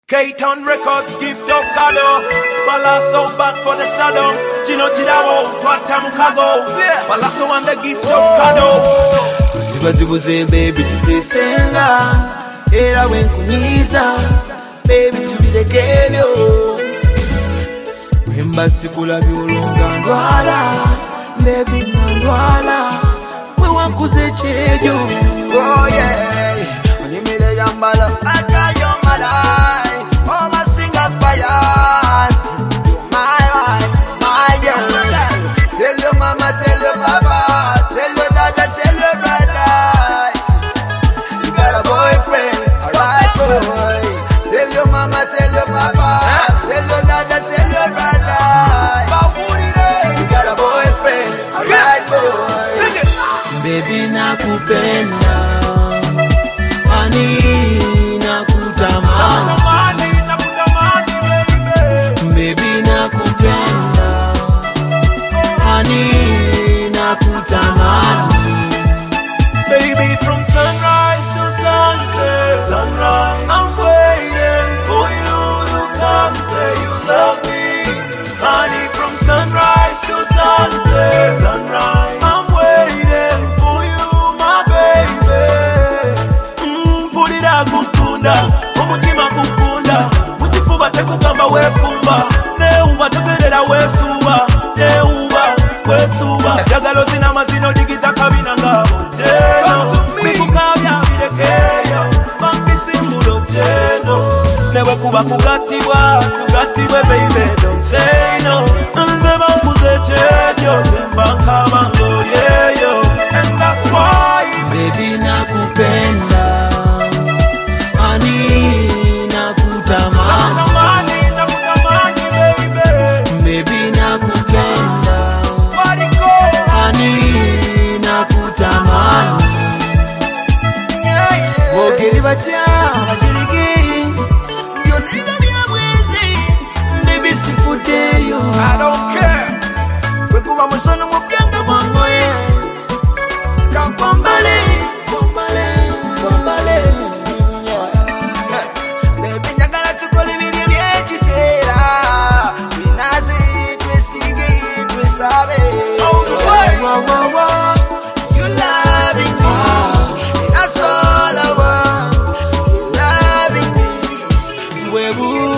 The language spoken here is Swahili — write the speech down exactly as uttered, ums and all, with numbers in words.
K-Town Records, gift of Kado. Balasso back for the stardom. Gino Chidao, Platam Kago. Balasso and the gift of Kado. Zibazibuze baby tutesenga. Era wenkunyiza. Baby tubirekebyo. Wemba sikula byolonga ndwala. Baby ndwala. We wakuze chejo. Oh yeah. Animile yambala. I got your mother. Oh, my singer fire. My wife, my girl. Tell your mama, tell your papa, tell your dada, tell your brother. You got a boyfriend, alright boy. Tell your mama, tell your papa, tell your dada, tell your brother. You got a boyfriend, alright boy. Sing it. Baby nakupenda. Honey nakutamani. Baby nakupenda. Honey nakutamani. Baby, from sunrise to sunset, sunrise, I'm waiting for you to come say you love me. Honey, from sunrise to sunset, sunrise, I'm waiting for you, my baby. Mm, put it out, kukunda, umutima kukunda, mutifuba tekugamba wefumba, neuba teperera wesuba, neuba wesuba. Najagalo zina mazino digiza kabina ngabo jeno, mikukabya birekeyo, bankisimbulo jeno. Newe kuba kugatibwa, kugatibwe baby don't say no. Nze bamuze chejo, zemba nkabango yeyo. And that's why baby nakupenda. Honey nakutamani. nakutamani, nakutamani baby. Baby nakupenda. Wariko, Honey nakutamani. Bogeri batya bachiriki. Byonna bya mwezi. Baby sifudeyo. I don't care. We kuba musono mupyanga mwangoye. Kampambale, kampambale, kampambale. Baby njagala tukole biri byekitera. Binazi twesige twesabe. Wow, wow, wow. You loving me, and that's all I want. You loving me. Webu